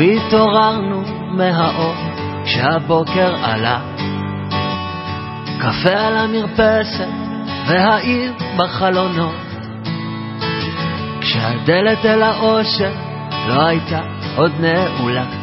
והתעוררנו מהאור כשהבוקר עלה. קפה על המרפסת והעיר בחלונות, כשהדלת אל האושר לא הייתה עוד נעולה.